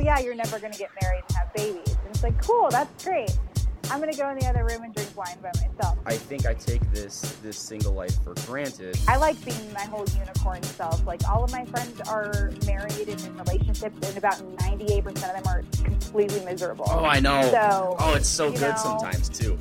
yeah, you're never going to get married and have babies. And it's like, cool, that's great. I'm going to go in the other room and drink wine by myself. I think I take this single life for granted. I like being my whole unicorn self. Like, all of my friends are married and in relationships, and about 98% of them are completely miserable. Oh, I know. So, it's so good sometimes, too.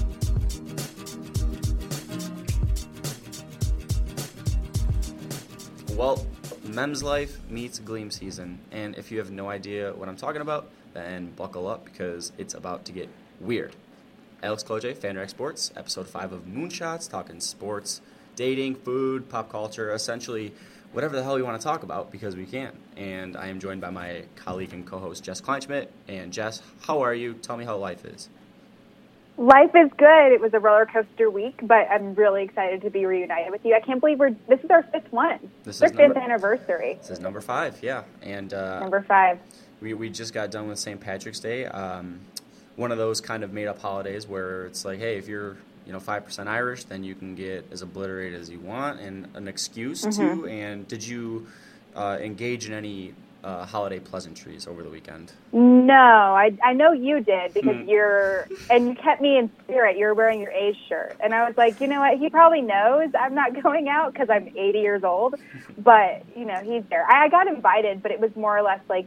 Well, Mem's Life meets Gleam season. And if you have no idea what I'm talking about, then buckle up because it's about to get weird. Alex Cloje, FanRag Sports, episode 5 of Moonshots, talking sports, dating, food, pop culture, essentially whatever the hell you want to talk about because we can. And I am joined by my colleague and co-host, Jess Kleinschmidt. And Jess, how are you? Tell me how life is. Life is good. It was a roller coaster week, but I'm really excited to be reunited with you. I can't believe this is our fifth one. This is our fifth anniversary. This is number 5, yeah. And number 5. We just got done with St. Patrick's Day. One of those kind of made-up holidays where it's like, hey, if you're 5% Irish, then you can get as obliterated as you want and an excuse to. And did you engage in any holiday pleasantries over the weekend? No, I know you did because and you kept me in spirit. You were wearing your A's shirt. And I was like, you know what? He probably knows I'm not going out because I'm 80 years old. But, he's there. I got invited, but it was more or less like,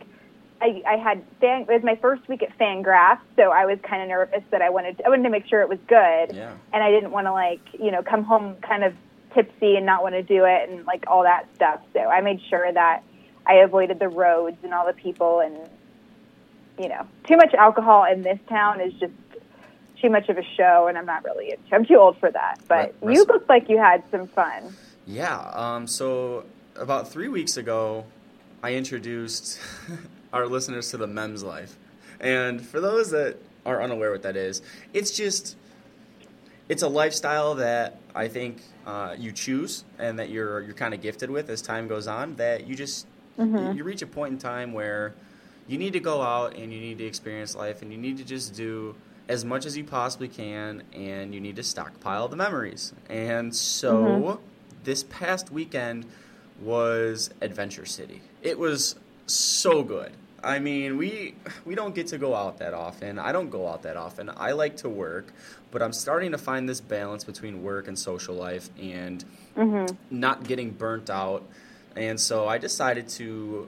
it was my first week at Fangraphs, so I was kind of nervous that I wanted to make sure it was good, and I didn't want to come home kind of tipsy and not want to do it and all that stuff. So I made sure that I avoided the roads and all the people, and too much alcohol in this town is just too much of a show, and I'm not really into. I'm too old for that. But you looked like you had some fun. Yeah. So about 3 weeks ago, I introduced our listeners to the Mem's Life. And for those that are unaware what that is, it's a lifestyle that I think you choose and that you're kind of gifted with as time goes on, that you just you reach a point in time where you need to go out and you need to experience life and you need to just do as much as you possibly can and you need to stockpile the memories. And so this past weekend was Adventure City. It was so good. I mean, we don't get to go out that often. I don't go out that often. I like to work, but I'm starting to find this balance between work and social life and not getting burnt out. And so I decided to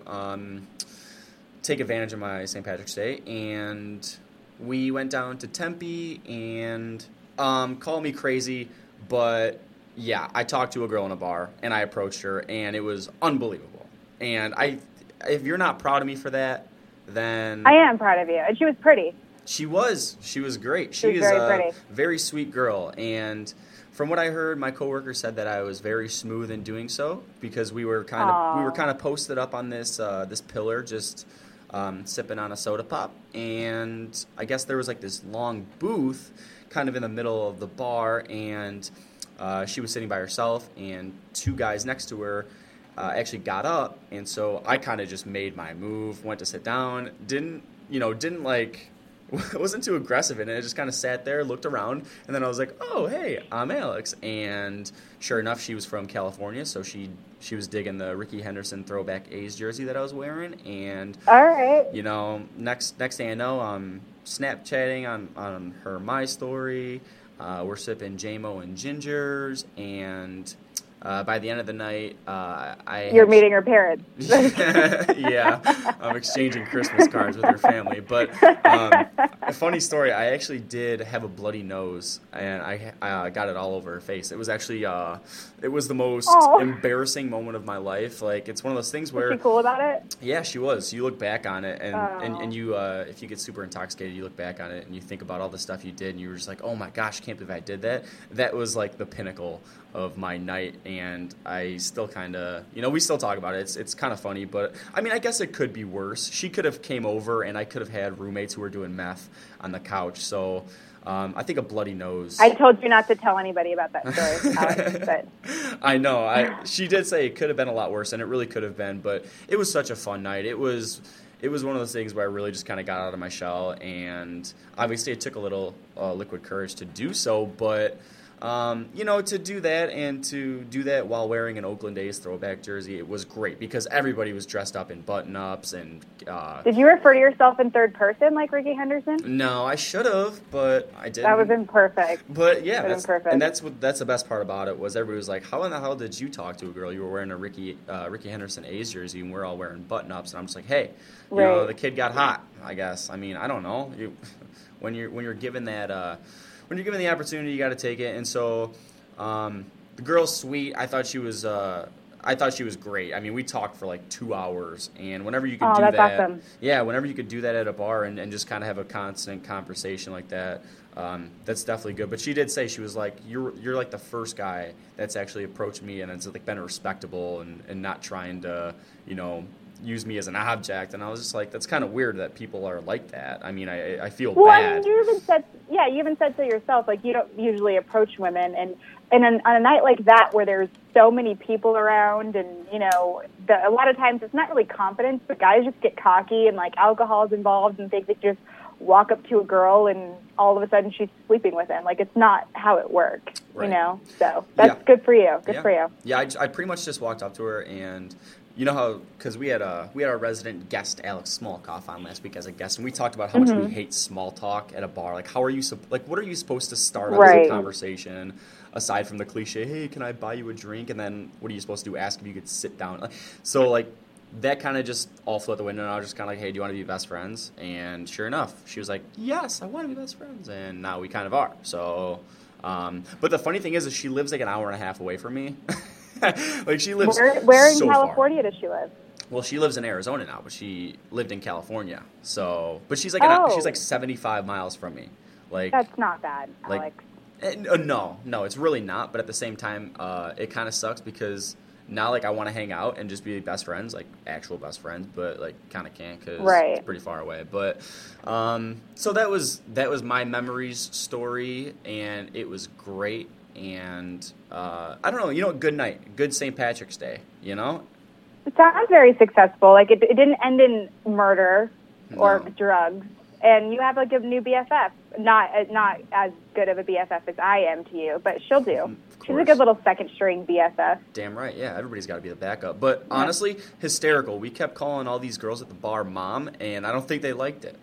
take advantage of my St. Patrick's Day, and we went down to Tempe, and call me crazy, but yeah, I talked to a girl in a bar, and I approached her, and it was unbelievable. And if you're not proud of me for that, then I am proud of you. And she was pretty. She was great. She is very a pretty. Very sweet girl. And from what I heard, my coworker said that I was very smooth in doing so because we were kind of posted up on this pillar, just sipping on a soda pop. And I guess there was this long booth kind of in the middle of the bar, and she was sitting by herself, and two guys next to her actually got up, and so I kind of just made my move, went to sit down, wasn't too aggressive in it. I just kind of sat there, looked around, and then I was like, oh, hey, I'm Alex. And sure enough, she was from California, so she was digging the Ricky Henderson throwback A's jersey that I was wearing. And, all right, next thing I know, I'm Snapchatting on her My Story. We're sipping JMO and Gingers, and by the end of the night, You're meeting her parents. Yeah, I'm exchanging Christmas cards with her family. But a funny story, I actually did have a bloody nose, and I got it all over her face. It was actually, it was the most embarrassing moment of my life. It's one of those things where... Was she cool about it? Yeah, she was. You look back on it, and you, if you get super intoxicated, you look back on it, and you think about all the stuff you did, and you were just like, oh my gosh, I can't believe I did that. That was the pinnacle of my night, and I still kind of, we still talk about it. It's kind of funny, but I mean, I guess it could be worse. She could have came over, and I could have had roommates who were doing meth on the couch. So I think a bloody nose. I told you not to tell anybody about that story, Alex, but I know. She did say it could have been a lot worse, and it really could have been. But it was such a fun night. It was one of those things where I really just kind of got out of my shell, and obviously it took a little liquid courage to do so, but to do that and to do that while wearing an Oakland A's throwback jersey, it was great because everybody was dressed up in button-ups and. Did you refer to yourself in third person like Ricky Henderson? No, I should have, but I didn't. That was imperfect. But yeah, that's the best part about it was everybody was like, "How in the hell did you talk to a girl? You were wearing a Ricky Henderson A's jersey, and we're all wearing button-ups." And I'm just like, "Hey, the kid got hot. I guess. I mean, I don't know. When you're given that." When you're given the opportunity, you got to take it. And so, the girl's sweet. I thought she was great. I mean, we talked for like 2 hours, and whenever you could do that's that, awesome. yeah, whenever you could do that at a bar and just kind of have a constant conversation like that, that's definitely good. But she did say, she was like, you're like the first guy that's actually approached me and it's like been respectable and not trying to, use me as an object. And I was just like, that's kind of weird that people are like that. I mean, I feel bad. I mean, you even said so yourself, like, you don't usually approach women, and on a night like that where there's so many people around, and a lot of times it's not really confidence, but guys just get cocky and like alcohol is involved and think they just walk up to a girl and all of a sudden she's sleeping with him. Like, it's not how it works, So that's good for you. Good for you. Yeah, I pretty much just walked up to her, and you know how, because we had our resident guest Alex Smolkoff on last week as a guest, and we talked about how much we hate small talk at a bar. Like, what are you supposed to start up as a conversation aside from the cliche, hey, can I buy you a drink? And then what are you supposed to do? Ask if you could sit down. So like that kind of just all flew out the window, and I was just kind of like, hey, do you want to be best friends? And sure enough, she was like, yes, I want to be best friends, and now we kind of are. So, but the funny thing is she lives like an hour and a half away from me. Like, she lives where in so California far. does she live? Well, she lives in Arizona now, but she lived in California. So, but she's like she's like 75 miles from me. Like, that's not bad, Alex. No, it's really not. But at the same time, it kind of sucks because now, like, I want to hang out and just be best friends, like actual best friends, but like kind of can't because it's pretty far away. But so that was my memories story, and it was great. And I don't know, good night, good St. Patrick's Day, It sounds very successful. Like, it didn't end in murder or drugs. And you have like a new BFF. Not as good of a BFF as I am to you, but she'll do. She's a good little second string BFF. Damn right, yeah. Everybody's got to be the backup. But honestly, hysterical. We kept calling all these girls at the bar mom, and I don't think they liked it.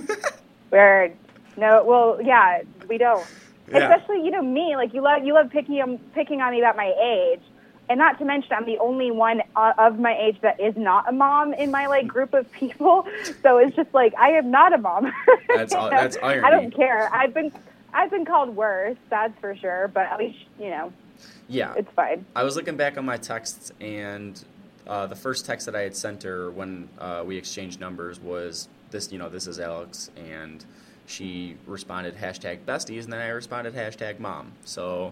Weird. No, well, yeah, we don't. Yeah. Especially, me, like, you love picking on me about my age, and not to mention I'm the only one of my age that is not a mom in my like group of people. So it's just like, I am not a mom. That's irony. I don't care. I've been called worse, that's for sure. But at least yeah, it's fine. I was looking back on my texts, and the first text that I had sent her when we exchanged numbers was this. This is Alex, and she responded #besties, and then I responded #mom. So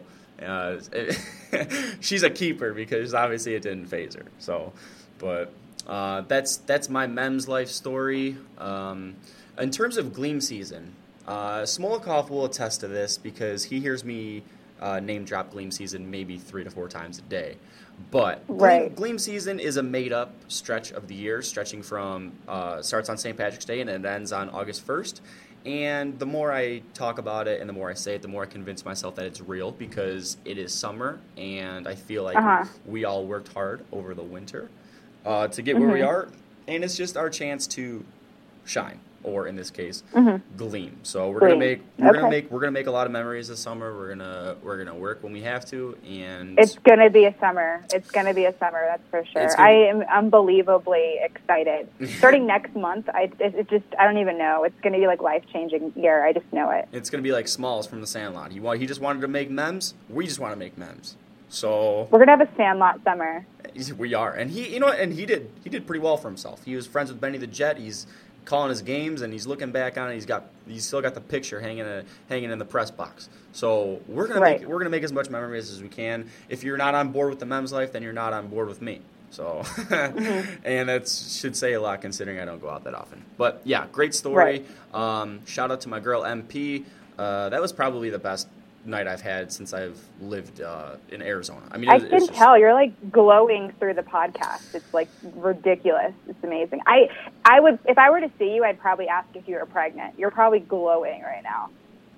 she's a keeper because obviously it didn't faze her. So, but that's my Mem's life story. In terms of Gleam season, Smolikoff will attest to this because he hears me name drop Gleam season maybe 3 to 4 times a day. But Gleam season is a made-up stretch of the year, stretching from starts on St. Patrick's Day and it ends on August 1st. And the more I talk about it and the more I say it, the more I convince myself that it's real because it is summer, and I feel like we all worked hard over the winter to get where we are, and it's just our chance to shine, or in this case, gleam. So we're gonna make a lot of memories this summer. We're gonna work when we have to, and it's gonna be a summer. It's gonna be a summer, that's for sure. I am unbelievably excited. Starting next month, I don't even know. It's gonna be like life-changing year. I just know it. It's gonna be like Smalls from The Sandlot. He just wanted to make memes. We just want to make memes. So we're gonna have a Sandlot summer. We are, and he did pretty well for himself. He was friends with Benny the Jet. He's calling his games, and he's looking back on it. He's still got the picture hanging in the press box. So we're gonna make as much memories as we can. If you're not on board with the Mem's life, then you're not on board with me. So, and that should say a lot considering I don't go out that often. But yeah, great story. Shout out to my girl MP. That was probably the best night I've had since I've lived in Arizona. I mean, I can tell you're like glowing through the podcast. It's like ridiculous. It's amazing. I would, if I were to see you, I'd probably ask if you were pregnant. You're probably glowing right now.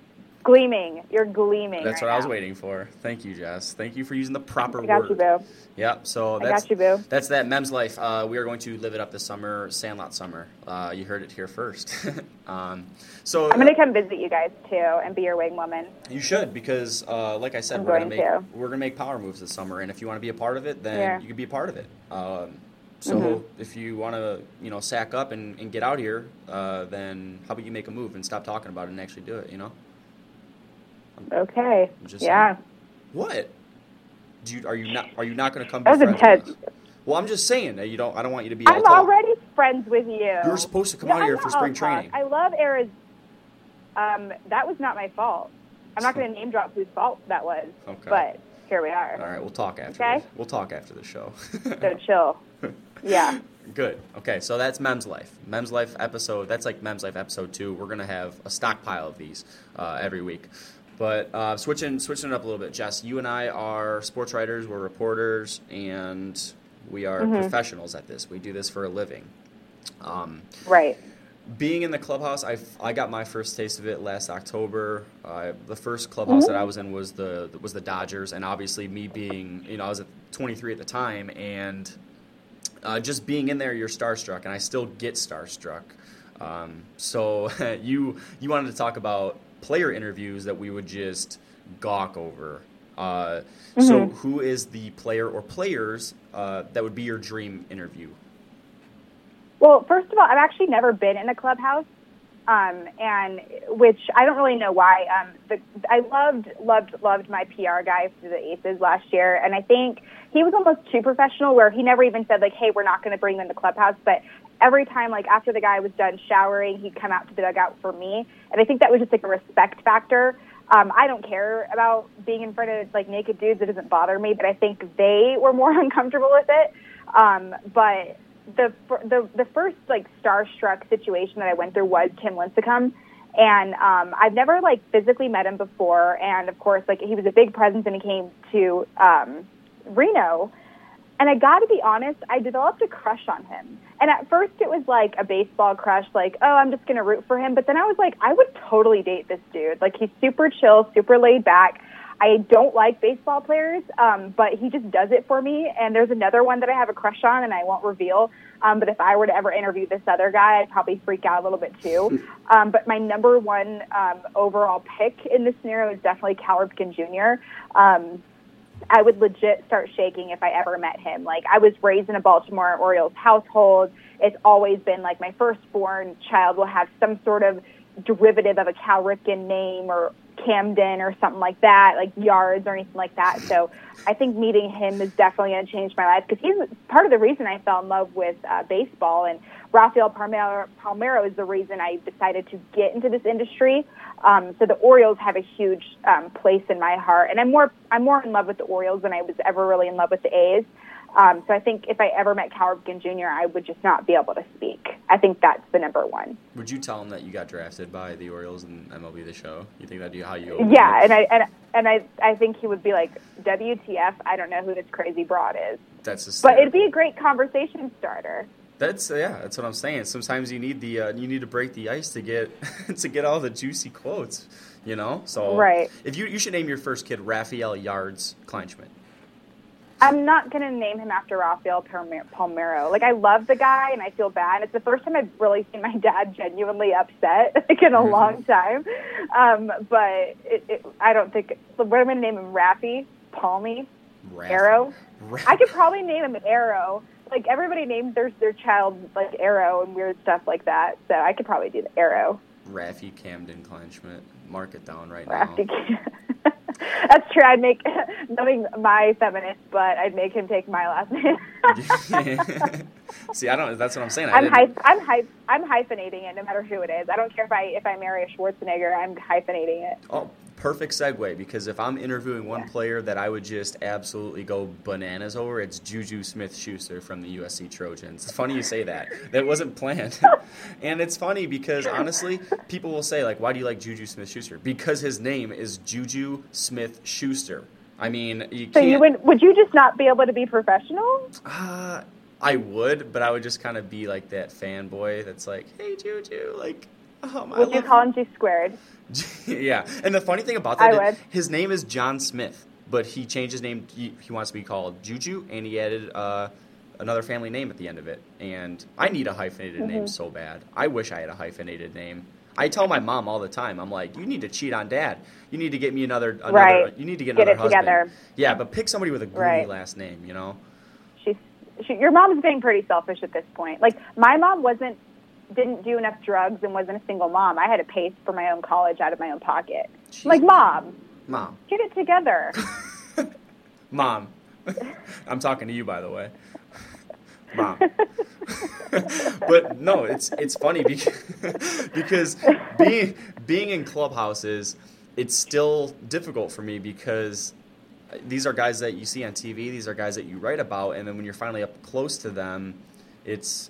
Gleaming. You're gleaming. That's right what I was now. waiting for. Thank you, Jess. Thank you for using the proper I got word. you, boo. Yep. So I got you, boo. that's that Mem's Life. We are going to live it up this summer, Sandlot summer. You heard it here first. So I'm going to come visit you guys, too, and be your wing woman. you should, because like I said, I'm we're going gonna to. make power moves this summer, and if you want to be a part of it, then Yeah. you can be a part of it. So if you want to, sack up and get out here, then how about you make a move and stop talking about it and actually do it? Okay. I'm just Yeah. saying. What? Are you not going to come? That Be was friends with intense. us? Well, I'm just saying that I don't want you to be. all I'm talk. already friends with you. You were supposed to come No, out I'm here not for spring all talk. training. I love Arizona. That was not my fault. I'm not going to name drop whose fault that was. Okay. But here we are. All right, we'll talk after. Okay. We'll talk after the show. So chill. Yeah. Good. Okay, so that's Mem's Life. Mem's Life episode. That's like Mem's Life episode 2. We're gonna have a stockpile of these every week. But switching it up a little bit, Jess. You and I are sports writers. We're reporters, and we are professionals at this. We do this for a living. Right. Being in the clubhouse, I got my first taste of it last October. The first clubhouse that I was in was the Dodgers, and obviously me being, I was at 23 at the time, and just being in there, you're starstruck, and I still get starstruck. So you wanted to talk about player interviews that we would just gawk over. So who is the player or players that would be your dream interview? Well, first of all, I've actually never been in a clubhouse, and which I don't really know why. I loved my PR guy for the Aces last year, and I think he was almost too professional, where he never even said, like, hey, we're not going to bring them in the clubhouse, but every time, like, after the guy was done showering, he'd come out to the dugout for me, and I think that was just, like, a respect factor. I don't care about being in front of, like, naked dudes. It doesn't bother me, but I think they were more uncomfortable with it. But the first, like, starstruck situation that I went through was Tim Lincecum. And I've never, like, physically met him before. And, of course, like, he was a big presence when he came to Reno. And I got to be honest, I developed a crush on him. And at first it was like a baseball crush, like, oh, I'm just going to root for him. But then I was like, I would totally date this dude. Like, he's super chill, super laid back. I don't like baseball players, but he just does it for me. And there's another one that I have a crush on, and I won't reveal. But if I were to ever interview this other guy, I'd probably freak out a little bit too. But my number one overall pick in this scenario is definitely Cal Ripken Jr. I would legit start shaking if I ever met him. Like, I was raised in a Baltimore Orioles household. It's always been like my firstborn child will have some sort of derivative of a Cal Ripken name, or Camden or something like that, like Yards or anything like that. So I think meeting him is definitely going to change my life, because he's part of the reason I fell in love with baseball. And Rafael Palmeiro is the reason I decided to get into this industry. So the Orioles have a huge place in my heart, and I'm more in love with the Orioles than I was ever really in love with the A's. So I think if I ever met Cal Ripken Jr., I would just not be able to speak. I think that's the number one. Would you tell him that you got drafted by the Orioles in MLB The Show? You think that'd be how you? Yeah, and I think he would be like, WTF? I don't know who this crazy broad is. That's just. But it'd be a great conversation starter. That's what I'm saying. Sometimes you need to break the ice to get to get all the juicy quotes, So right. If you should name your first kid Rafael Yards Kleinschmidt. I'm not going to name him after Rafael Palmeiro. Like, I love the guy, and I feel bad. It's the first time I've really seen my dad genuinely upset, like, in a long time. But I don't think – what am I going to name him? Raffy? Palmy? Arrow? I could probably name him Arrow. Like, everybody names their child, like, Arrow and weird stuff like that. So I could probably do the Arrow. Raffy Camden Kleinschmidt. Mark it down right Raffy now. That's true. I'd make, knowing my feminist butt, I'd make him take my last name. See, that's what I'm saying. I'm hyphenating it no matter who it is. I don't care if I marry a Schwarzenegger, I'm hyphenating it. Oh, perfect segue, because if I'm interviewing one player that I would just absolutely go bananas over, it's Juju Smith-Schuster from the USC Trojans. It's funny you say that. That wasn't planned. And it's funny because, honestly, people will say, like, why do you like Juju Smith-Schuster? Because his name is Juju Smith-Schuster. I mean, you can't... So would you just not be able to be professional? I would, but I would just kind of be like that fanboy that's like, hey, Juju, like, Would you call him Juice Squared? Yeah, and the funny thing about that, I would. his name is John Smith, but he changed his name. He wants to be called Juju, and he added another family name at the end of it. And I need a hyphenated name so bad. I wish I had a hyphenated name. I tell my mom all the time, I'm like, you need to cheat on Dad. You need to get me another right. You need to get another husband. Together. Yeah, but pick somebody with a goofy last name, you know? Your mom's being pretty selfish at this point. Like, my mom didn't do enough drugs and wasn't a single mom. I had to pay for my own college out of my own pocket. Jeez. Like, Mom, get it together. Mom, I'm talking to you, by the way. Mom. But no, it's funny because being in clubhouses, it's still difficult for me because these are guys that you see on TV, these are guys that you write about, and then when you're finally up close to them, it's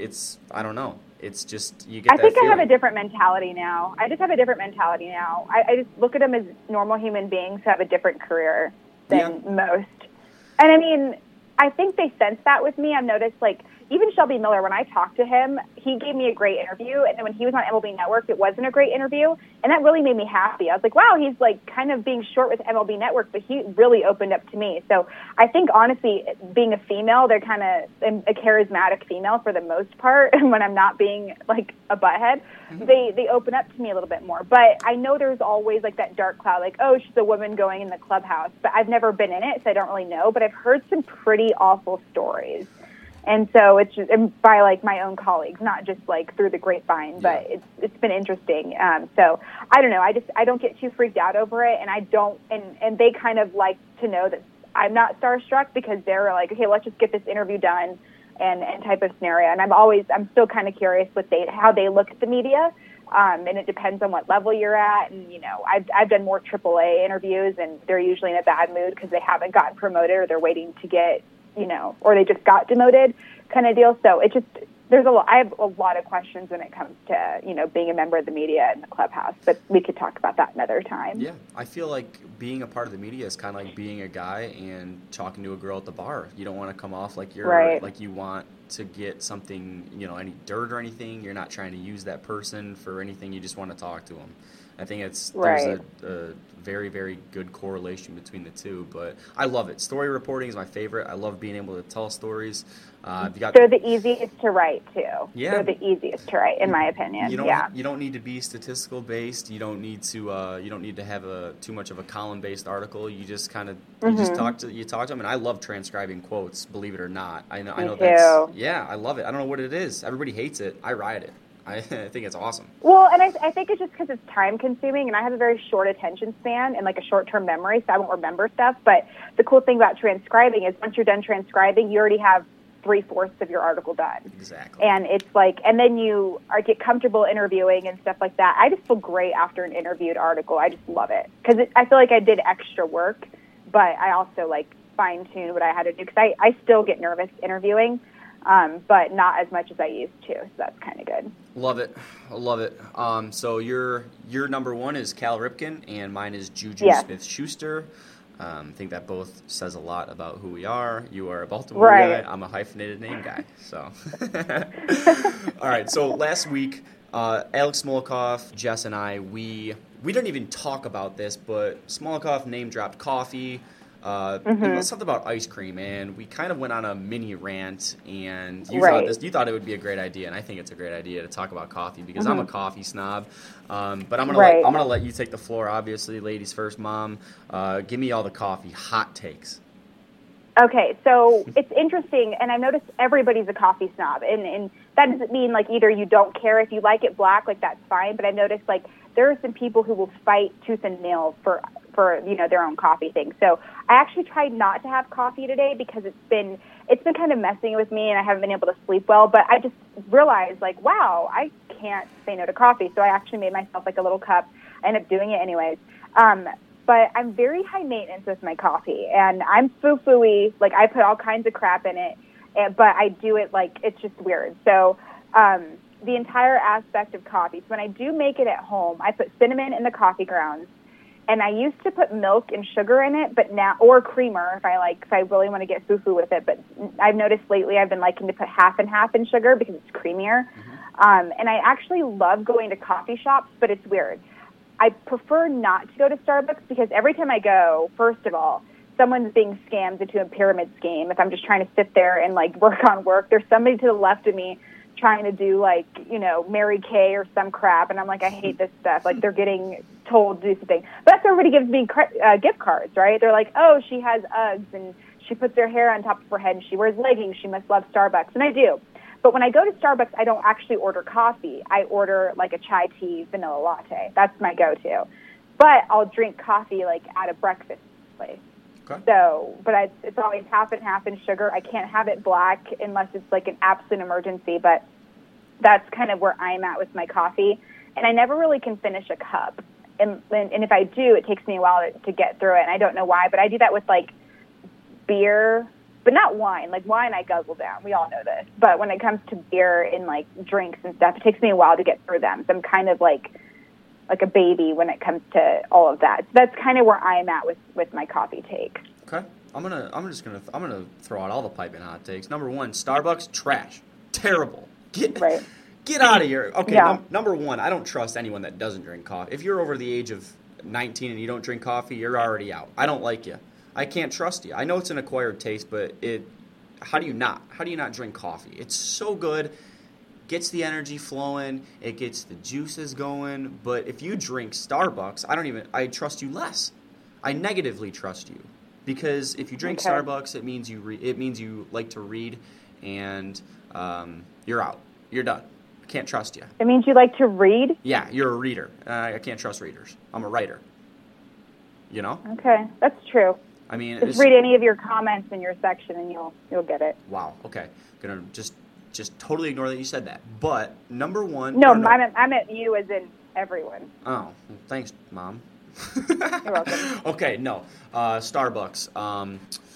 I don't know. It's just, you get that feeling. I have a different mentality now. I just have a different mentality now. I just look at them as normal human beings who have a different career than most. And I mean, I think they sense that with me. I've noticed, like, even Shelby Miller, when I talked to him, he gave me a great interview. And then when he was on MLB Network, it wasn't a great interview. And that really made me happy. I was like, wow, he's like kind of being short with MLB Network, but he really opened up to me. So I think, honestly, being a female, they're kind of a charismatic female for the most part. And when I'm not being like a butthead, they open up to me a little bit more. But I know there's always like that dark cloud, like, oh, she's a woman going in the clubhouse. But I've never been in it, so I don't really know. But I've heard some pretty awful stories. And so it's just by like my own colleagues, not just like through the grapevine, but it's been interesting. So I don't know. I don't get too freaked out over it, and I don't. And they kind of like to know that I'm not starstruck because they're like, okay, let's just get this interview done, and type of scenario. And I'm still kind of curious how they look at the media. And it depends on what level you're at. And, you know, I've done more AAA interviews, and they're usually in a bad mood because they haven't gotten promoted or they're waiting to get, you know, or they just got demoted kind of deal. So it just, I have a lot of questions when it comes to, you know, being a member of the media in the clubhouse, but we could talk about that another time. Yeah. I feel like being a part of the media is kind of like being a guy and talking to a girl at the bar. You don't want to come off like you're like you want to get something, you know, any dirt or anything. You're not trying to use that person for anything. You just want to talk to them. I think there's a very, very good correlation between the two, but I love it. Story reporting is my favorite. I love being able to tell stories. They're the easiest to write too. Yeah. They're the easiest to write, in my opinion. You don't need to be statistical based. You don't need to have too much of a column based article. You just kind of just talk to them. And I love transcribing quotes. Believe it or not, I know I love it. I don't know what it is. Everybody hates it. I ride it. I think it's awesome. Well, and I think it's just because it's time consuming, and I have a very short attention span and like a short term memory, so I won't remember stuff. But the cool thing about transcribing is once you're done transcribing, you already have 3/4 of your article done. Exactly. And it's like, and then you get comfortable interviewing and stuff like that. I just feel great after an interviewed article. I just love it because I feel like I did extra work, but I also like fine tune what I had to do because I still get nervous interviewing. But not as much as I used to, so that's kind of good. Love it. I love it. So your number one is Cal Ripken, and mine is Juju Smith-Schuster. I think that both says a lot about who we are. You are a Baltimore guy. I'm a hyphenated name guy. So, all right. So last week, Alex Smolikoff, Jess, and I, we didn't even talk about this, but Smolikoff name dropped coffee. Something about ice cream, and we kind of went on a mini rant, and you thought it would be a great idea, and I think it's a great idea to talk about coffee because I'm a coffee snob. But I'm gonna let you take the floor. Obviously, ladies first, Mom. Give me all the coffee hot takes. Okay, so it's interesting, and I've noticed everybody's a coffee snob, and that doesn't mean like either you don't care if you like it black, like that's fine. But I've noticed like there are some people who will fight tooth and nail for you know their own coffee thing. So I actually tried not to have coffee today because it's been kind of messing with me and I haven't been able to sleep well. But I just realized like, wow, I can't say no to coffee. So I actually made myself like a little cup. I ended up doing it anyways. But I'm very high maintenance with my coffee, and I'm foo-foo-y. Like I put all kinds of crap in it, but I do it like it's just weird. So the entire aspect of coffee. So when I do make it at home, I put cinnamon in the coffee grounds. And I used to put milk and sugar in it, but now, or creamer if I really want to get foo-foo with it. But I've noticed lately I've been liking to put half and half in sugar because it's creamier. And I actually love going to coffee shops, but it's weird. I prefer not to go to Starbucks because every time I go, first of all, someone's being scammed into a pyramid scheme. If I'm just trying to sit there and like work on work, there's somebody to the left of me trying to do like, Mary Kay or some crap. And I'm like, I hate this stuff. Like they're getting told to do something. But that's everybody gives me gift cards, right? They're like, oh, she has Uggs and she puts her hair on top of her head and she wears leggings. She must love Starbucks. And I do. But when I go to Starbucks, I don't actually order coffee. I order like a chai tea vanilla latte. That's my go-to. But I'll drink coffee like at a breakfast place. Okay. So, but it's always half and half in sugar. I can't have it black unless it's like an absolute emergency. But that's kind of where I'm at with my coffee. And I never really can finish a cup. And if I do, it takes me a while to get through it. And I don't know why, but I do that with like beer, but not wine. Like wine, I guzzle down. We all know this. But when it comes to beer and like drinks and stuff, it takes me a while to get through them. So I'm kind of like a baby when it comes to all of that. So that's kind of where I'm at with my coffee take. Okay. I'm gonna throw out all the piping hot takes. Number one, Starbucks trash, terrible. Get out of here. Okay. Yeah. Number one, I don't trust anyone that doesn't drink coffee. If you're over the age of 19 and you don't drink coffee, you're already out. I don't like you. I can't trust you. I know it's an acquired taste, but how do you not drink coffee? It's so good. Gets the energy flowing. It gets the juices going. But if you drink Starbucks, I trust you less. I negatively trust you because if you drink Starbucks, it means you like to read, and you're out. You're done. I can't trust you. It means you like to read? Yeah, you're a reader. I can't trust readers. I'm a writer. You know? Okay, that's true. I mean, just read any of your comments in your section and you'll get it. Wow. Okay. Gonna just totally ignore that you said that. But number one. No, I meant you as in everyone. Oh, well, thanks, Mom. You're welcome. Okay. No. Starbucks.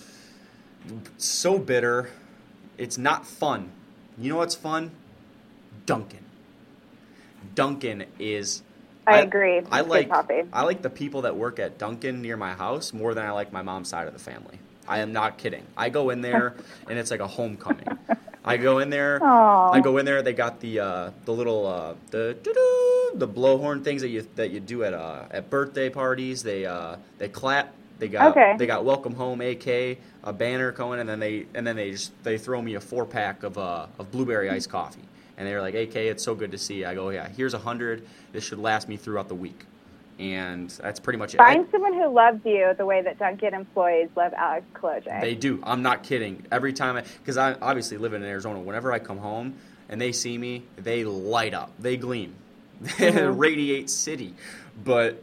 So bitter. It's not fun. You know what's fun? Dunkin'. Dunkin' is. I agree. I like the people that work at Dunkin' near my house more than I like my mom's side of the family. I am not kidding. I go in there and it's like a homecoming. I go in there. They got the little the blowhorn things that you do at birthday parties. They clap. They got welcome home AK, a banner going, and then they throw me a 4-pack of blueberry iced coffee. And they're like, AK, it's so good to see you. I go, yeah, here's 100. This should last me throughout the week. And that's pretty much it. Find someone who loves you the way that Dunkin' employees love Alex Kolodziej. They do. I'm not kidding. Every time, because I obviously live in Arizona, whenever I come home and they see me, they light up. They gleam. They radiate city. But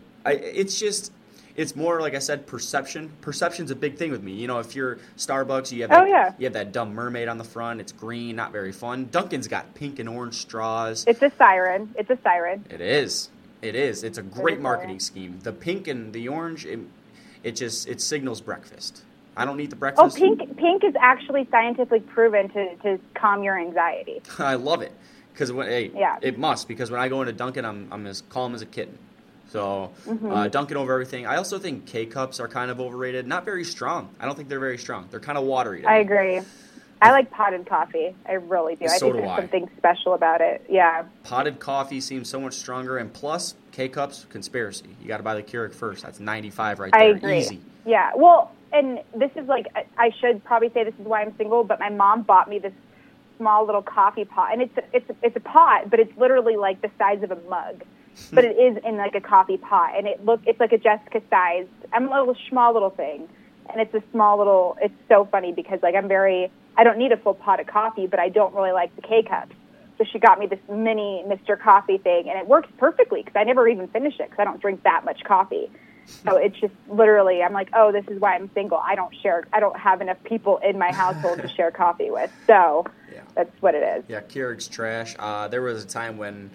it's more, like I said, perception. Perception's a big thing with me. You know, if you're Starbucks, you have that dumb mermaid on the front. It's green, not very fun. Dunkin's got pink and orange straws. It's a siren. It is. It's a great marketing scheme. The pink and the orange, it signals breakfast. I don't need the breakfast. Oh, pink is actually scientifically proven to calm your anxiety. I love it because it must, because when I go into Dunkin', I'm as calm as a kitten. So Dunkin' over everything. I also think K-Cups are kind of overrated. Not very strong. I don't think they're very strong. They're kind of watery. I agree. I like potted coffee. I really do. I think there's something special about it. Yeah. Potted coffee seems so much stronger. And plus, K-Cups, conspiracy. You got to buy the Keurig first. That's 95 right there. I agree. Easy. Yeah. Well, and this is like, I should probably say this is why I'm single, but my mom bought me this small little coffee pot. And it's a pot, but it's literally like the size of a mug. But it is in like a coffee pot. And it's like a Jessica sized, I'm a little small little thing. And it's a small little, it's so funny because like I don't need a full pot of coffee, but I don't really like the K-Cups. So she got me this mini Mr. Coffee thing, and it works perfectly because I never even finish it because I don't drink that much coffee. So it's just literally, I'm like, oh, this is why I'm single. I don't have enough people in my household to share coffee with. So that's what it is. Yeah, Keurig's trash. There was a time when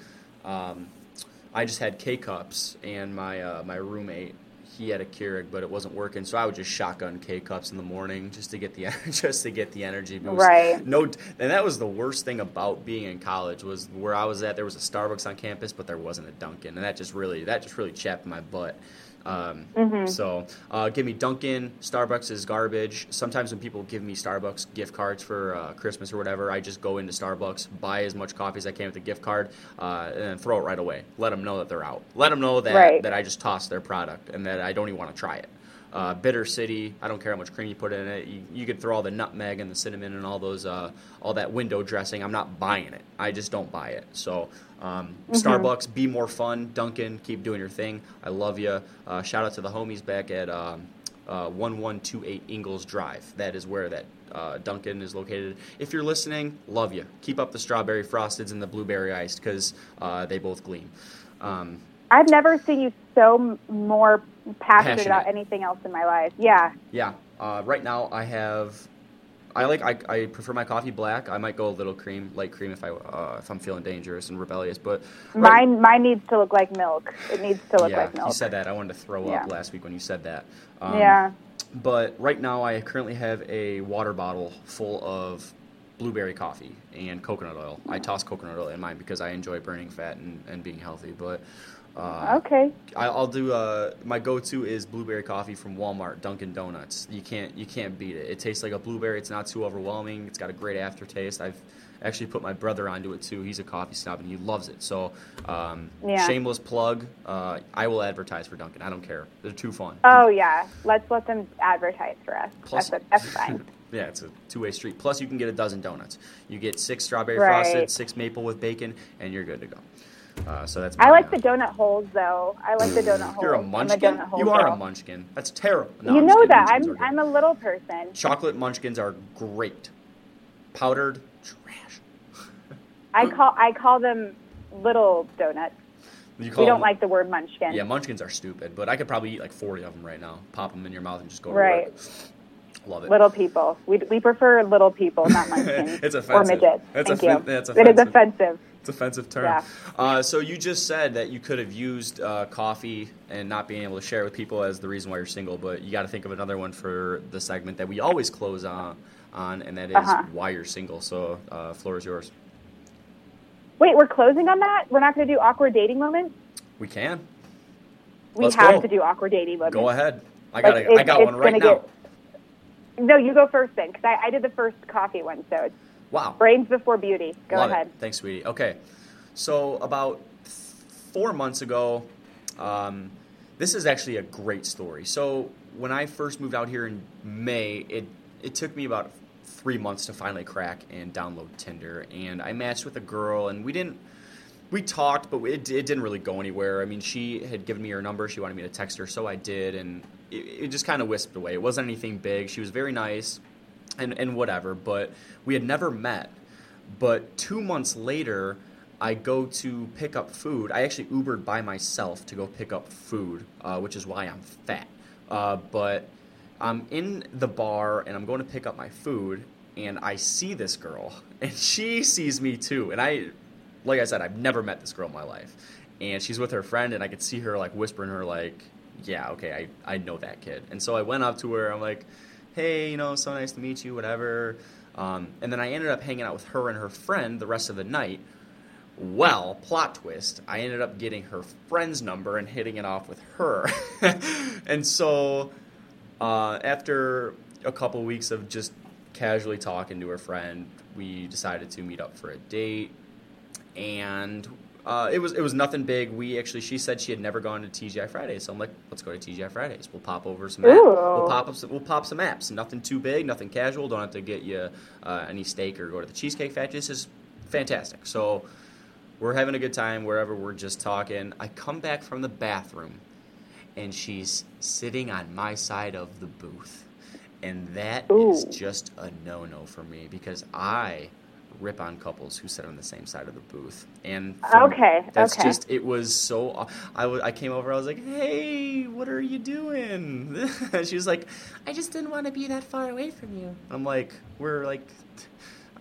I just had K-Cups, and my roommate, he had a Keurig, but it wasn't working, so I would just shotgun K-Cups in the morning just to get the energy boost. Right. And that was the worst thing about being in college was where I was at. There was a Starbucks on campus, but there wasn't a Dunkin', and that just really chapped my butt. So give me Dunkin'. Starbucks is garbage. Sometimes when people give me Starbucks gift cards for Christmas or whatever, I just go into Starbucks, buy as much coffee as I can with the gift card, and then throw it right away. Let them know that they're out. Let them know that, that I just tossed their product and that I don't even want to try it. Bitter City, I don't care how much cream you put in it. You could throw all the nutmeg and the cinnamon and all those, all that window dressing. I'm not buying it. I just don't buy it. So Starbucks, be more fun. Dunkin', keep doing your thing. I love you. Shout out to the homies back at 1128 Ingalls Drive. That is where that Dunkin' is located. If you're listening, love you. Keep up the strawberry frosteds and the blueberry iced because they both gleam. I've never seen you so more passionate about anything else in my life. Yeah. Yeah. Right now I prefer my coffee black. I might go a little light cream if I'm feeling dangerous and rebellious. But mine needs to look like milk. It needs to look like milk. You said that. I wanted to throw up last week when you said that. Yeah. But right now I currently have a water bottle full of blueberry coffee and coconut oil. I toss coconut oil in mine because I enjoy burning fat and being healthy. But okay. I'll do my go-to is blueberry coffee from Walmart, Dunkin' Donuts. You can't beat it. It tastes like a blueberry. It's not too overwhelming. It's got a great aftertaste. I've actually put my brother onto it too. He's a coffee snob and he loves it. So shameless plug. I will advertise for Dunkin'. I don't care. They're too fun. Oh yeah, let's let them advertise for us. Plus, that's fine. Yeah, it's a two-way street. Plus, you can get a dozen donuts. You get 6 strawberry frosted, 6 maple with bacon, and you're good to go. So that's. I like the donut holes, though. I like the donut holes. You're a munchkin. You are a munchkin. That's terrible. No, you know that. I'm a little person. Chocolate munchkins are great. Powdered trash. I call them little donuts. We don't like the word munchkin. Yeah, munchkins are stupid, but I could probably eat like 40 of them right now. Pop them in your mouth and just go to work. Love it. Little people. We prefer little people, not munchkins. It's offensive. Or midgets. Thank you. That's offensive. It is offensive. It's an offensive term. Yeah. So you just said that you could have used coffee and not being able to share with people as the reason why you're single, but you got to think of another one for the segment that we always close on and that is why you're single. So floor is yours. Wait, we're closing on that? We're not going to do awkward dating moments? We can. We have to do awkward dating moments. Go ahead. I got one right now. No, you go first then, because I did the first coffee one, so it's brains before beauty. Go ahead. Thanks, sweetie. Okay, so about 4 months ago, this is actually a great story. So when I first moved out here in May, it took me about 3 months to finally crack and download Tinder, and I matched with a girl, and we talked, but it didn't really go anywhere. I mean, she had given me her number. She wanted me to text her, so I did, and it just kind of whisked away. It wasn't anything big. She was very nice and whatever, but we had never met. But 2 months later, I go to pick up food. I actually Ubered by myself to go pick up food, which is why I'm fat. But I'm in the bar, and I'm going to pick up my food, and I see this girl, and she sees me too. And like I said, I've never met this girl in my life. And she's with her friend, and I could see her, like, whispering her, like, yeah, okay, I know that kid. And so I went up to her. I'm like, hey, so nice to meet you, whatever. And then I ended up hanging out with her and her friend the rest of the night. Well, plot twist, I ended up getting her friend's number and hitting it off with her. And so after a couple weeks of just casually talking to her friend, we decided to meet up for a date. And it was nothing big. She said she had never gone to TGI Fridays, so I'm like, let's go to TGI Fridays. We'll pop over some apps. We'll pop some apps. Nothing too big, nothing casual. Don't have to get you any steak or go to the Cheesecake Factory. This is fantastic. So we're having a good time wherever. We're just talking. I come back from the bathroom, and she's sitting on my side of the booth, and that is just a no-no for me because I rip on couples who sit on the same side of the booth, and just it was so. I came over. I was like, "Hey, what are you doing?" She was like, "I just didn't want to be that far away from you." I'm like, "We're like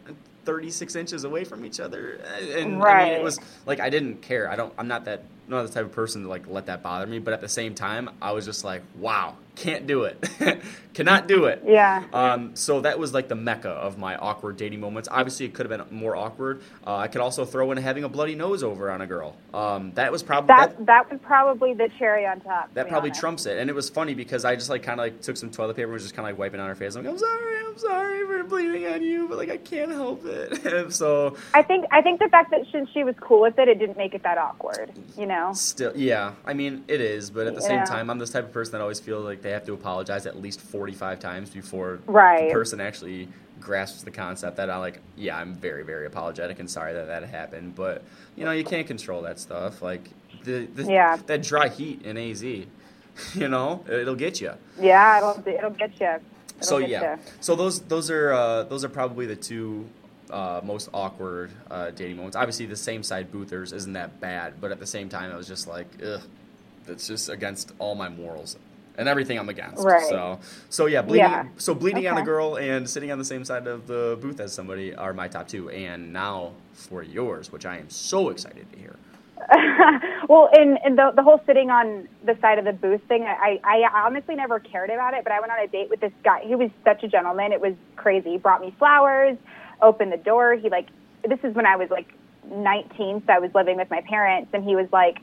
36 inches away from each other. And right. I mean, it was like, I didn't care. I'm not the type of person to like let that bother me. But at the same time, I was just like, wow, can't do it. Cannot do it. Yeah. So that was like the mecca of my awkward dating moments. Obviously, it could have been more awkward. I could also throw in having a bloody nose over on a girl. That was probably that was probably the cherry on top. That probably trumps it. And it was funny because I just like kind of like took some toilet paper and was just kind of like wiping on her face. I'm like, I'm sorry for bleeding on you, but like I can't help it. And so I think the fact that since she was cool with it, it didn't make it that awkward. You know. Still, yeah. I mean, it is, but at the same time, I'm this type of person that always feels like they have to apologize at least 45 times before the person actually grasps the concept that I'm very, very apologetic and sorry that happened. But, you know, you can't control that stuff. Like, that dry heat in AZ, you know, it'll get you. Yeah, it'll get you. So those are probably the two most awkward dating moments. Obviously, the same side boothers isn't that bad, but at the same time, I was just like, ugh, that's just against all my morals and everything I'm against. Right. So bleeding on a girl and sitting on the same side of the booth as somebody are my top two. And now for yours, which I am so excited to hear. Well, in the whole sitting on the side of the booth thing, I honestly never cared about it, but I went on a date with this guy. He was such a gentleman. It was crazy. He brought me flowers, opened the door. This is when I was like 19, so I was living with my parents, and he was like,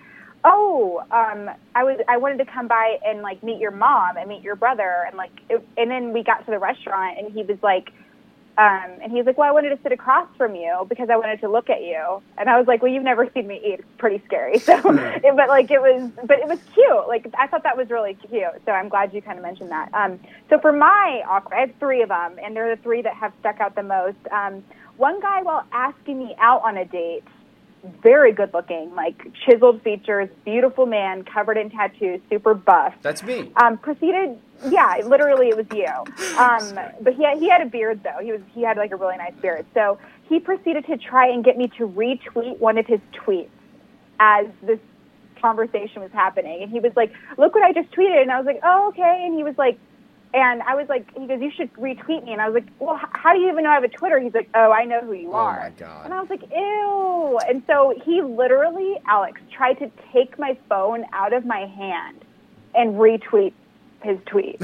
I wanted to come by and like meet your mom and meet your brother, and then we got to the restaurant, and he was like, well, I wanted to sit across from you because I wanted to look at you. And I was like, well, you've never seen me eat. It's pretty scary. So, but it was cute. Like, I thought that was really cute. So I'm glad you kind of mentioned that. So for my awkward, I have three of them, and they're the three that have stuck out the most. One guy, while asking me out on a date, very good looking, like chiseled features, beautiful man, covered in tattoos, super buff. That's me. Proceeded, yeah, literally it was you. But he had a beard though. He had like a really nice beard. So he proceeded to try and get me to retweet one of his tweets as this conversation was happening. And he was like, look what I just tweeted. And I was like, oh, okay. And he was like, he goes, you should retweet me. And I was like, well, how do you even know I have a Twitter? He's like, oh, I know who you are. Oh, my God. And I was like, ew. And so he literally, Alex, tried to take my phone out of my hand and retweet his tweet.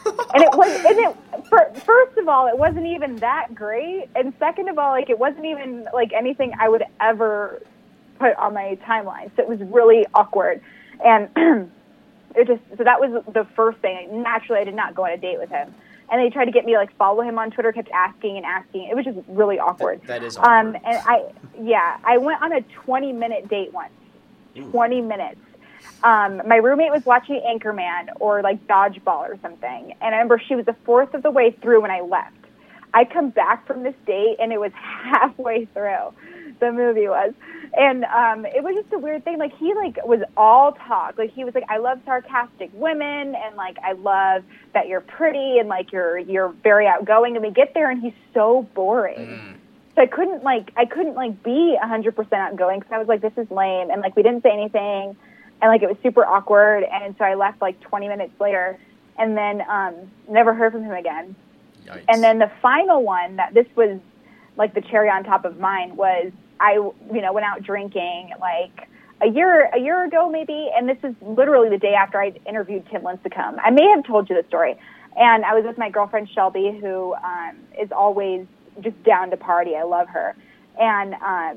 First of all, it wasn't even that great. And second of all, like, it wasn't even like anything I would ever put on my timeline. So it was really awkward. And so that was the first thing. Naturally, I did not go on a date with him. And they tried to get me to like follow him on Twitter, kept asking and asking. It was just really awkward. That is awkward. And I went on a 20-minute date once. 20 minutes. My roommate was watching Anchorman or like Dodgeball or something. And I remember she was a fourth of the way through when I left. I come back from this date and it was halfway through. The movie was. And it was just a weird thing. Like, he, like, was all talk. Like, he was like, I love sarcastic women, and, like, I love that you're pretty, and, like, you're very outgoing. And we get there, and he's so boring. So I couldn't be 100% outgoing, because I was like, this is lame. And, like, we didn't say anything. And, like, it was super awkward. And so I left, like, 20 minutes later, and then never heard from him again. Yikes. And then the final one, that this was, like, the cherry on top of mine, was I, went out drinking like a year ago maybe, and this is literally the day after I interviewed Tim Lincecum. I may have told you the story. And I was with my girlfriend Shelby, who is always just down to party. I love her. And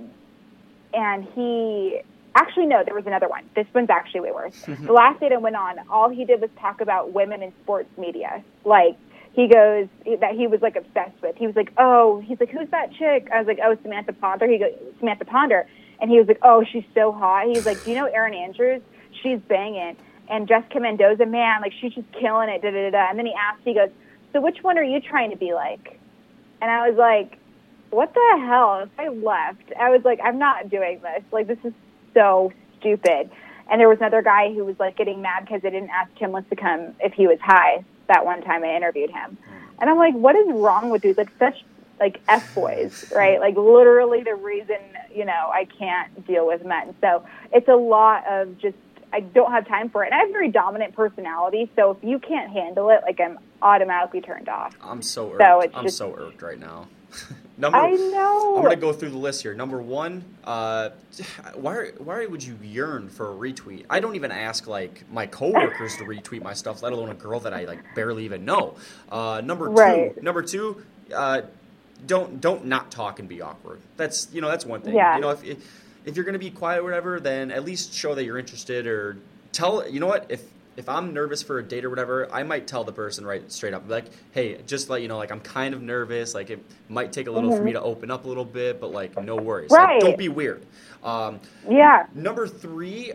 he actually, no, there was another one. This one's actually way worse. The last date I went on, all he did was talk about women in sports media. Like, he goes, that he was, like, obsessed with. He was like, he's like, who's that chick? I was like, oh, Samantha Ponder. He goes, Samantha Ponder. And he was like, oh, she's so hot. He's like, do you know Erin Andrews? She's banging. And Jessica Mendoza, man, like, she's just killing it, da-da-da-da. And then he asked, he goes, so which one are you trying to be like? And I was like, what the hell? I left. I was like, I'm not doing this. Like, this is so stupid. And there was another guy who was, like, getting mad because they didn't ask Tim Lincecum if he was high. That one time I interviewed him. And I'm like, what is wrong with dudes? Like, such, like, F-boys, right? Like, literally the reason, I can't deal with men. So it's a lot of just I don't have time for it. And I have a very dominant personality, so if you can't handle it, like, I'm automatically turned off. I'm so irked. So it's I'm just, so irked right now. I know. I'm gonna go through the list here. Number one, why would you yearn for a retweet? I don't even ask like my coworkers to retweet my stuff, let alone a girl that I like barely even know. Number two, don't not talk and be awkward. That's one thing. Yeah. You know, if you're gonna be quiet or whatever, then at least show that you're interested, or tell. You know what, if I'm nervous for a date or whatever, I might tell the person right straight up, like, hey, just let you know, like, I'm kind of nervous. Like, it might take a little for me to open up a little bit, but, like, no worries. Right. Like, don't be weird. Yeah. Number three,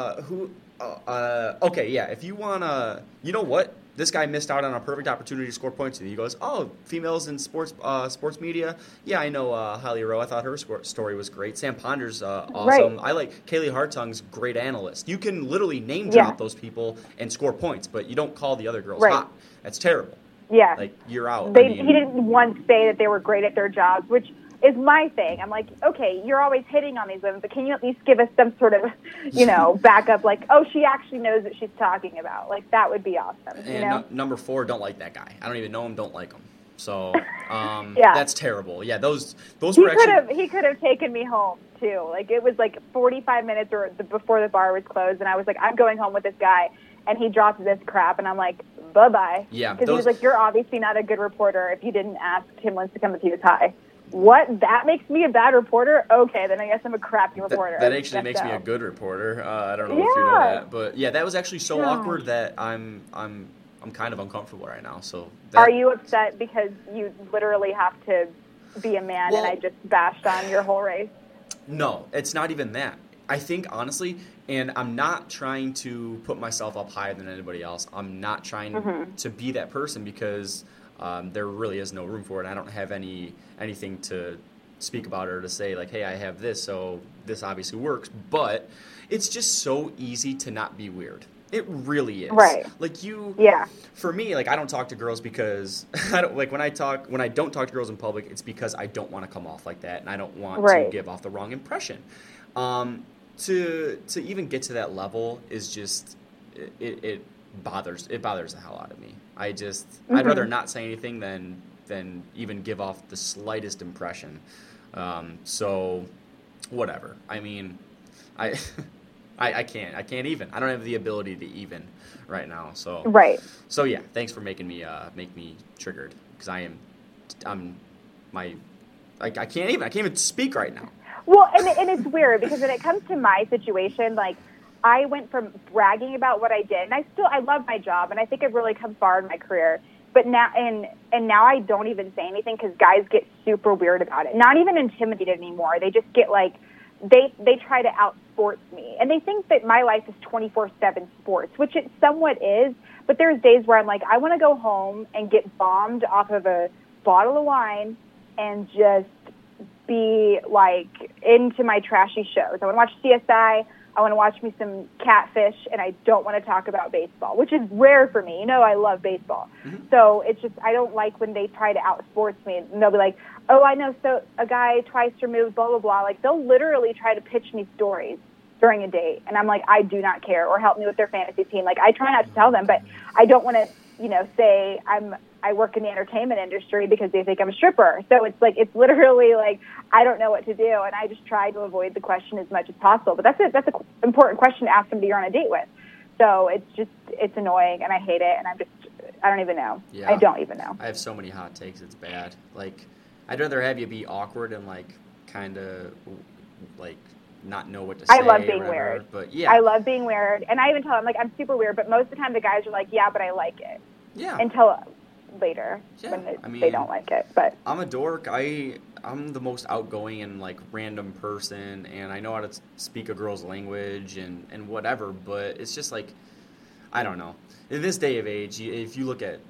okay, yeah, if you want to, you know what? This guy missed out on a perfect opportunity to score points with you. He goes, oh, females in sports media? Yeah, I know Holly Rowe. I thought her story was great. Sam Ponder's awesome. Right. I like Kaylee Hartung's great analyst. You can literally name drop those people and score points, but you don't call the other girls hot. That's terrible. Yeah. Like, you're out. He didn't once say that they were great at their jobs, which is my thing. I'm like, okay, you're always hitting on these women, but can you at least give us some sort of, backup? Like, oh, she actually knows what she's talking about. Like, that would be awesome. And number four, don't like that guy. I don't even know him. Don't like him. So that's terrible. Yeah, those were actually. He could have taken me home too. Like, it was like 45 minutes before the bar was closed, and I was like, I'm going home with this guy, and he dropped this crap, and I'm like, bye-bye. Yeah, because he was like, you're obviously not a good reporter if you didn't ask Tim Wentz to come with you to tie. What? That makes me a bad reporter? Okay, then I guess I'm a crappy reporter. That actually makes me a good reporter. I don't know if you know that, but yeah, that was actually so awkward that I'm kind of uncomfortable right now. So are you upset because you literally have to be a man and I just bashed on your whole race? No, it's not even that. I think honestly, and I'm not trying to put myself up higher than anybody else. I'm not trying to be that person because there really is no room for it. I don't have anything to speak about or to say like, hey, I have this, so this obviously works. But it's just so easy to not be weird. It really is. Right. Like for me, like I don't talk to girls because I don't when I don't talk to girls in public, it's because I don't want to come off like that and I don't want to give off the wrong impression. To even get to that level is just it bothers the hell out of me. I'd rather not say anything than even give off the slightest impression. So whatever. I mean, I can't even. I don't have the ability to even right now. So So yeah, thanks for making me make me triggered because I can't even speak right now. Well, and it's weird because when it comes to my situation, like I went from bragging about what I did, and I love my job, and I think I've really come far in my career. But now, and now I don't even say anything because guys get super weird about it. Not even intimidated anymore. They just get like, they try to out-sports me. And they think that my life is 24/7 sports, which it somewhat is. But there's days where I'm like, I want to go home and get bombed off of a bottle of wine and just be like into my trashy shows. I want to watch CSI. I want to watch me some Catfish, and I don't want to talk about baseball, which is rare for me. I love baseball. Mm-hmm. So it's just, I don't like when they try to out-sports me. And they'll be like, oh, I know so a guy twice removed, blah, blah, blah. Like, they'll literally try to pitch me stories during a date. And I'm like, I do not care, or help me with their fantasy team. Like, I try not to tell them, but I don't want to, say I work in the entertainment industry because they think I'm a stripper. So it's like, it's literally like, I don't know what to do. And I just try to avoid the question as much as possible. But that's an important question to ask somebody you're on a date with. So it's annoying and I hate it. And I don't even know. Yeah. I don't even know. I have so many hot takes. It's bad. Like, I'd rather have you be awkward and like, kind of like not know what to say. I love being weird. But yeah. I love being weird. And I even tell them, like, I'm super weird. But most of the time the guys are like, yeah, but I like it. Yeah. Until later when they don't like it. But I'm a dork. I'm the most outgoing and like random person, and I know how to speak a girl's language and whatever, but it's just like, I don't know. In this day of age, if you look at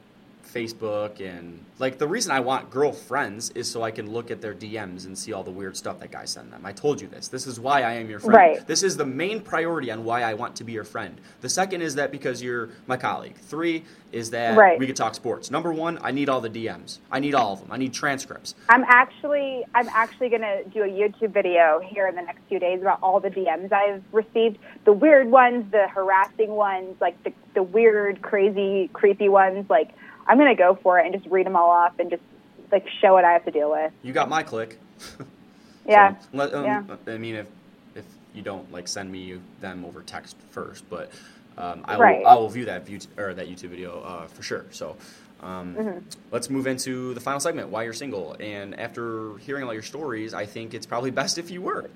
Facebook, and like the reason I want girlfriends is so I can look at their DMs and see all the weird stuff that guys send them. I told you this. This is why I am your friend. Right. This is the main priority on why I want to be your friend. The second is that because you're my colleague. 3 is that we could talk sports. Number 1, I need all the DMs. I need all of them. I need transcripts. I'm actually going to do a YouTube video here in the next few days about all the DMs I've received. The weird ones, the harassing ones, like the weird, crazy, creepy ones. Like, I'm going to go for it and just read them all off and just like show what I have to deal with. You got my click. Yeah. So, I mean, if you don't like send me them over text first, but I will view that YouTube video for sure. So let's move into the final segment, why you're single. And after hearing all your stories, I think it's probably best if you were.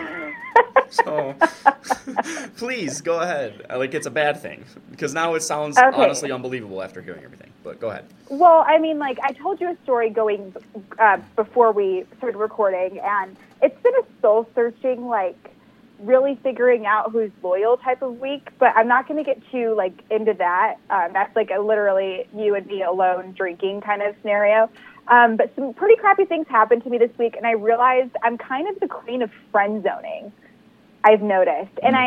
So please go ahead. Like, it's a bad thing because now it sounds honestly unbelievable after hearing everything. But go ahead. Well, I mean, like, I told you a story going before we started recording, and it's been a soul-searching, like, really figuring out who's loyal type of week. But I'm not going to get too, like, into that. That's, like, a literally you and me alone drinking kind of scenario. But some pretty crappy things happened to me this week, and I realized I'm kind of the queen of friend zoning, I've noticed. And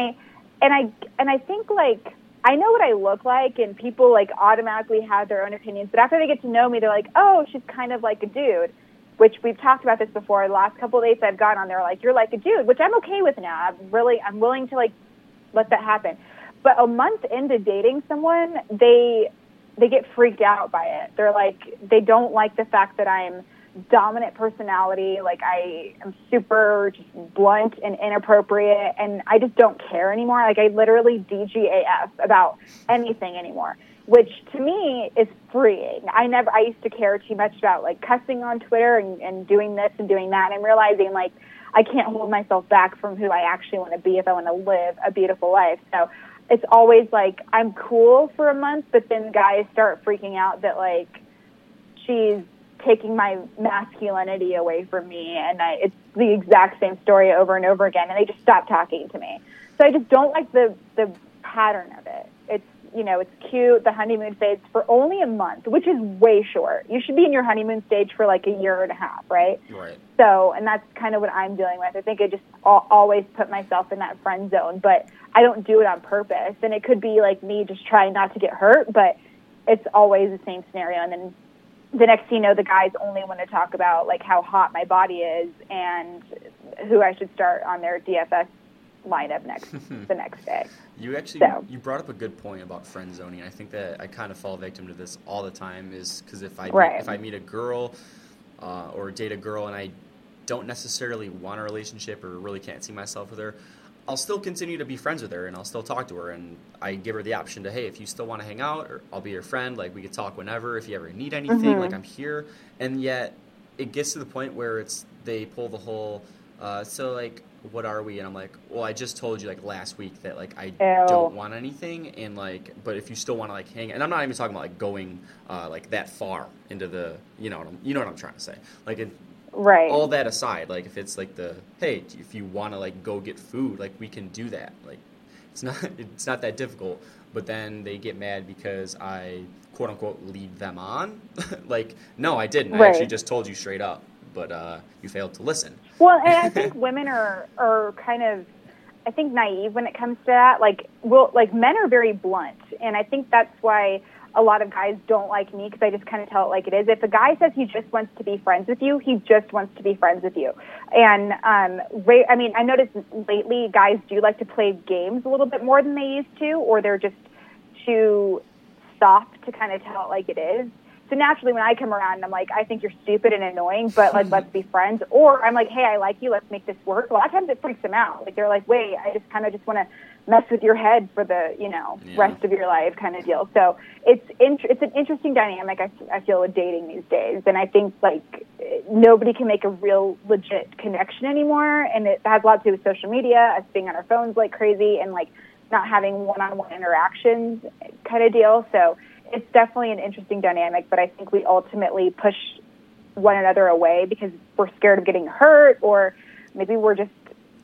I think, like, I know what I look like, and people, like, automatically have their own opinions. But after they get to know me, they're like, oh, she's kind of like a dude, which we've talked about this before. The last couple of dates I've gone on, they're like, you're like a dude, which I'm okay with now. I'm willing to, like, let that happen. But a month into dating someone, they get freaked out by it. They're like, they don't like the fact that I'm dominant personality, like I am super just blunt and inappropriate, and I just don't care anymore. Like, I literally DGAF about anything anymore, which to me is freeing. I used to care too much about like cussing on Twitter and doing this and doing that, and I'm realizing like I can't hold myself back from who I actually want to be if I want to live a beautiful life. So it's always like I'm cool for a month, but then guys start freaking out that like she's taking my masculinity away from me, and it's the exact same story over and over again, and they just stop talking to me. So I just don't like the pattern of it. It's, you know, it's cute, the honeymoon phase for only a month, which is way short. You should be in your honeymoon stage for like a year and a half, right? Right. So, and that's kind of what I'm dealing with. I think I just always put myself in that friend zone, but I don't do it on purpose. And it could be like me just trying not to get hurt, but it's always the same scenario. And then the next thing you know, the guys only want to talk about like how hot my body is and who I should start on their DFS lineup the next day. You brought up a good point about friend zoning. I think that I kind of fall victim to this all the time, is because if I meet a girl or date a girl and I don't necessarily want a relationship or really can't see myself with her, I'll still continue to be friends with her and I'll still talk to her, and I give her the option to, hey, if you still want to hang out, or I'll be your friend, like we could talk whenever, if you ever need anything, like I'm here. And yet it gets to the point where they pull the whole so like, what are we? And I'm like, well, I just told you like last week that like I don't want anything, and like, but if you still want to like hang, and I'm not even talking about like going like that far into the, you know what I'm trying to say, like right. All that aside, like if it's like hey, if you want to like go get food, like we can do that. Like it's not that difficult. But then they get mad because I quote unquote lead them on. Like, no, I didn't. Right. I actually just told you straight up, but you failed to listen. Well, and I think women are kind of, I think, naive when it comes to that. Like, men are very blunt, and I think that's why a lot of guys don't like me, because I just kind of tell it like it is. If a guy says he just wants to be friends with you, he just wants to be friends with you. And I mean, I noticed lately guys do like to play games a little bit more than they used to, or they're just too soft to kind of tell it like it is. So naturally, when I come around, I'm like, I think you're stupid and annoying, but like, let's be friends. Or I'm like, hey, I like you. Let's make this work. A lot of times it freaks them out. Like, they're like, wait, I just kind of just want to mess with your head for the, rest of your life kind of deal. So it's an interesting dynamic, I feel, with dating these days. And I think like nobody can make a real legit connection anymore. And it has a lot to do with social media, us being on our phones like crazy, and like not having one-on-one interactions kind of deal. So it's definitely an interesting dynamic, but I think we ultimately push one another away because we're scared of getting hurt, or maybe we're just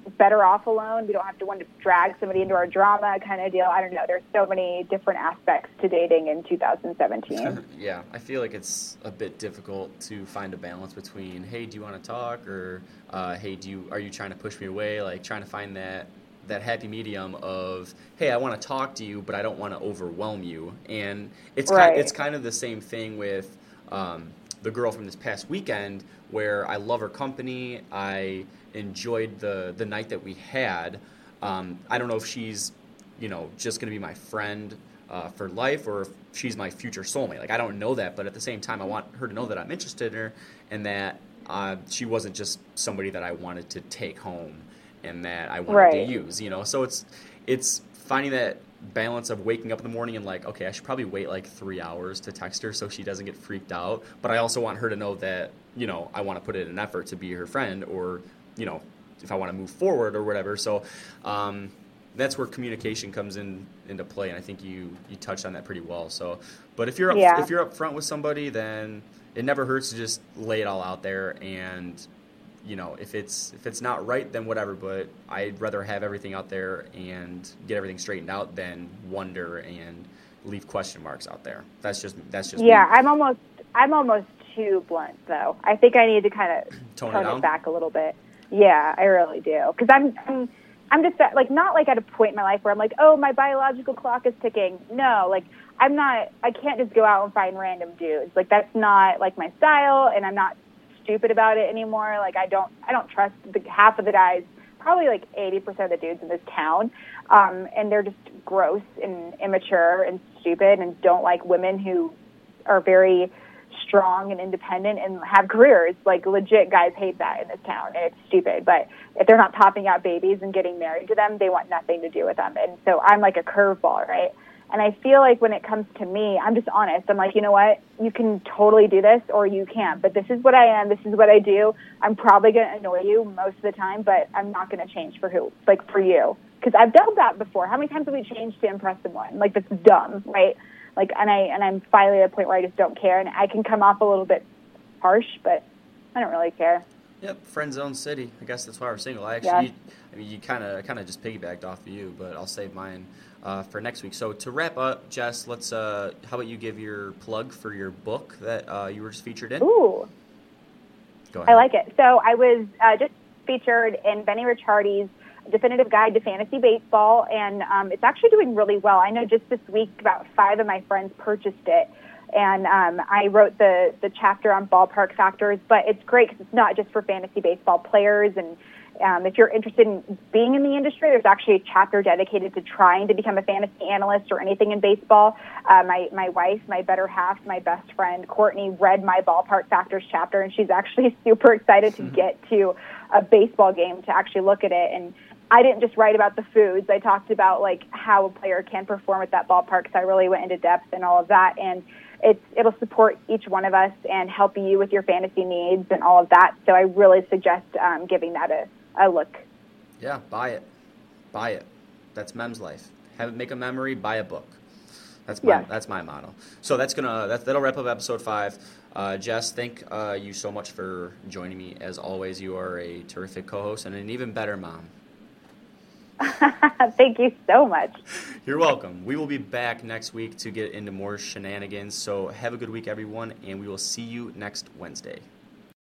better off alone. We don't have to want to drag somebody into our drama kind of deal. I don't know. There's so many different aspects to dating in 2017. Yeah, I feel like it's a bit difficult to find a balance between, hey, do you want to talk, or hey, are you trying to push me away? Like trying to find that happy medium of, hey, I want to talk to you, but I don't want to overwhelm you. And it's kind of the same thing with the girl from this past weekend, where I love her company. I enjoyed the night that we had. I don't know if she's, just going to be my friend for life, or if she's my future soulmate. Like, I don't know that, but at the same time, I want her to know that I'm interested in her, and that she wasn't just somebody that I wanted to take home and that I wanted to use. So it's finding that balance of waking up in the morning and like, okay, I should probably wait like 3 hours to text her so she doesn't get freaked out, but I also want her to know that I want to put in an effort to be her friend, or if I want to move forward or whatever. So that's where communication comes into play, and I think you touched on that pretty well. So, but if you're up front with somebody, then it never hurts to just lay it all out there. And if it's not right, then whatever. But I'd rather have everything out there and get everything straightened out than wonder and leave question marks out there. That's just yeah. Me. I'm almost too blunt, though. I think I need to kind of tone it back a little bit. Yeah, I really do. Because I'm just like, not like at a point in my life where I'm like, oh, my biological clock is ticking. No, like I can't just go out and find random dudes. Like, that's not like my style, and I'm not stupid about it anymore. Like, I don't trust half of the guys, probably like 80% of the dudes in this town. And they're just gross and immature and stupid and don't like women who are very strong and independent and have careers. Like, legit guys hate that in this town, and it's stupid. But if they're not popping out babies and getting married to them, they want nothing to do with them. And so I'm like a curveball, right? And I feel like when it comes to me, I'm just honest. I'm like, you know what? You can totally do this or you can't. But this is what I am. This is what I do. I'm probably going to annoy you most of the time, but I'm not going to change for you. Because I've done that before. How many times have we changed to impress someone? Like, that's dumb, right? Like, and I'm finally at a point where I just don't care. And I can come off a little bit harsh, but I don't really care. Yep, friend zone city. I guess that's why we're single. You kind of just piggybacked off of you, but I'll save mine for next week. So to wrap up, Jess, let's. How about you give your plug for your book that you were just featured in? Ooh, go ahead. I like it. So I was just featured in Benny Ricciardi's Definitive Guide to Fantasy Baseball, and it's actually doing really well. I know just this week about 5 of my friends purchased it. And I wrote the chapter on ballpark factors, but it's great because it's not just for fantasy baseball players. And if you're interested in being in the industry, there's actually a chapter dedicated to trying to become a fantasy analyst or anything in baseball. My wife, my better half, my best friend, Courtney, read my ballpark factors chapter, and she's actually super excited to get to a baseball game to actually look at it. And I didn't just write about the foods. I talked about like how a player can perform at that ballpark, so I really went into depth and all of that. And it'll support each one of us and help you with your fantasy needs and all of that. So I really suggest giving that a look. Yeah, buy it. That's Mem's life. Make a memory, buy a book. That's my motto. So that'll wrap up episode 5. Jess, thank you so much for joining me. As always, you are a terrific co-host and an even better mom. Thank you so much. You're welcome. We will be back next week to get into more shenanigans. So have a good week, everyone, and we will see you next Wednesday.